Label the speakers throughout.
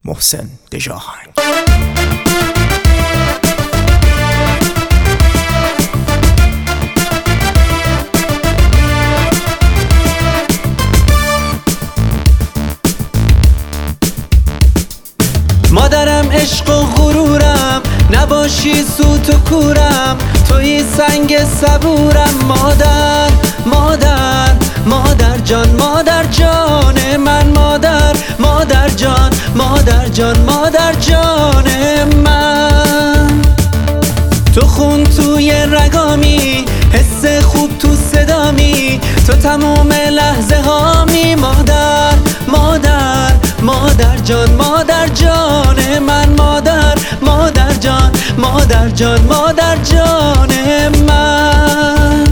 Speaker 1: محسن دژآهنگ.
Speaker 2: مادرم عشق و غرورم، نباشی سوت و کورم، توی سنگ صبورم. مادر مادر مادر جان، مادر جان من، مادر جان، مادر جان، مادر جان من. تو خون توی رگامی، حس خوب تو صدامی، تو تموم لحظه هامی. مادر مادر مادر جان، مادر جان من، مادر جان، مادر جان، مادر جان من.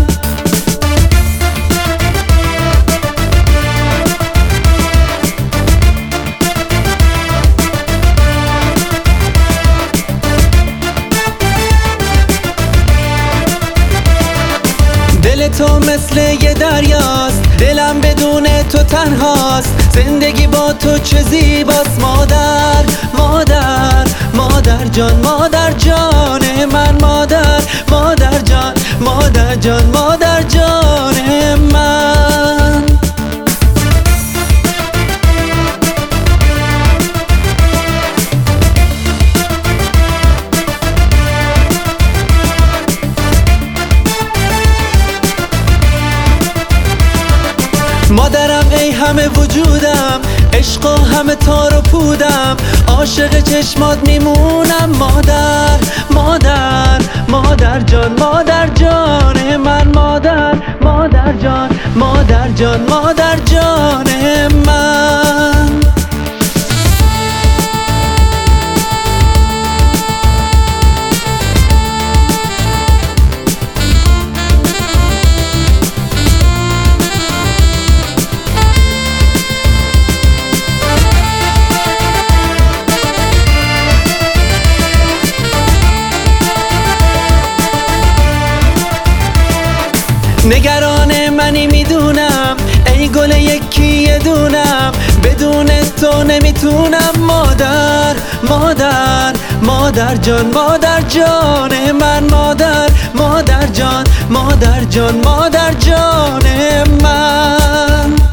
Speaker 2: دل تو مثل یه دریاست، دلم بدون تو تنهاست، زندگی با تو چه زیباست. مادر مادر مادر جان، مادر جان من، مادر جان، مادر جان، مادر جان من. مادرم ای همه وجودم، عشق و همه تار و پودم، عاشق چشمات میمونم. مادر مادر مادر جان، مادر جان من، مادر جان، مادر جان، مادر جان من. نگران منی میدونم، ای گل یکی دونم، بدون تو نمیتونم. مادر مادر مادر جان، مادر جان من، مادر جان، مادر جان، مادر جان من.